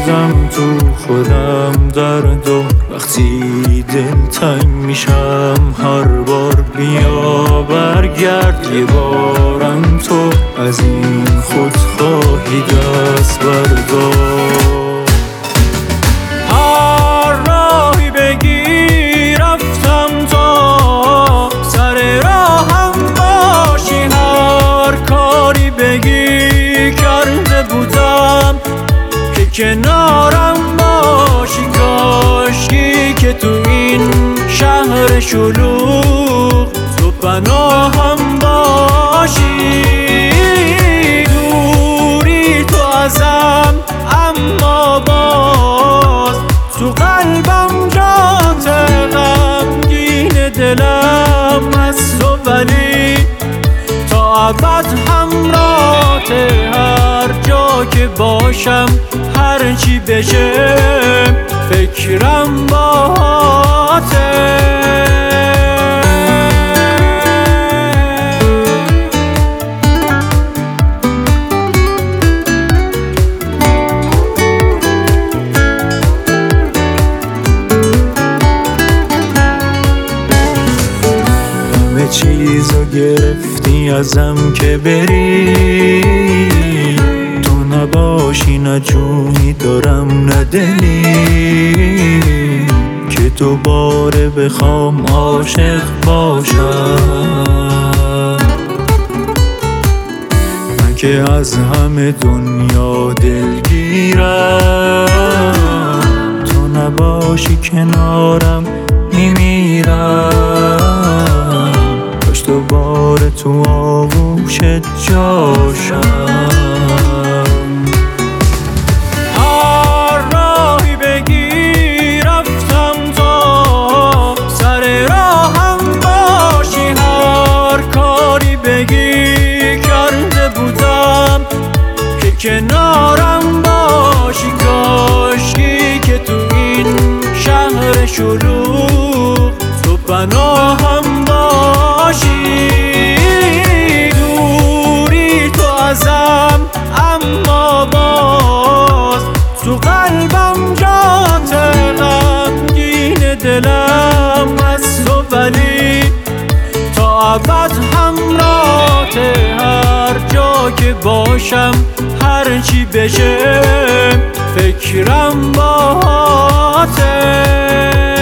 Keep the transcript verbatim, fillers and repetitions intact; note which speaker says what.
Speaker 1: ریزم تو خودم درد و وقتی دلتنگ میشم هر بار بیا برگرد یه بارم تو از این خودخواهی دست بردار. هر راهی بگی رفتم تا سر راهم باشی، هر کاری بگی کرده بودم که کنارم باشی. کاشکی که تو این شهر شلوغ تو پناهم باشی. دوری تو ازم اما باز تو قلبم جات غمگین دلم هست و ولی تا ابد همراهت هر جا که باشم هر چی بشه فکرم باهاته. همه چیزو گرفتی ازم که بری، تو نباشی نه جونی دارم نه دلی که دوباره بخوام عاشق باشم. من که از همه دنیا دلگیرم، تو نباشی کنارم میمیرم. کاش دوباره تو آغوشت جاشم. هر راهی بگی رفتم تا سر راهم باشی، هر کاری بگی کرده بودم که کنارم باشی. کاشکی که تو این شهر شلوغ تو پناهم باشی. دوری تو ازم اما باز تو قلبم جات غمگین دلم هست و ولی تا ابد همراهت هر جا که باشم هر چی بشه فکرم باهاته.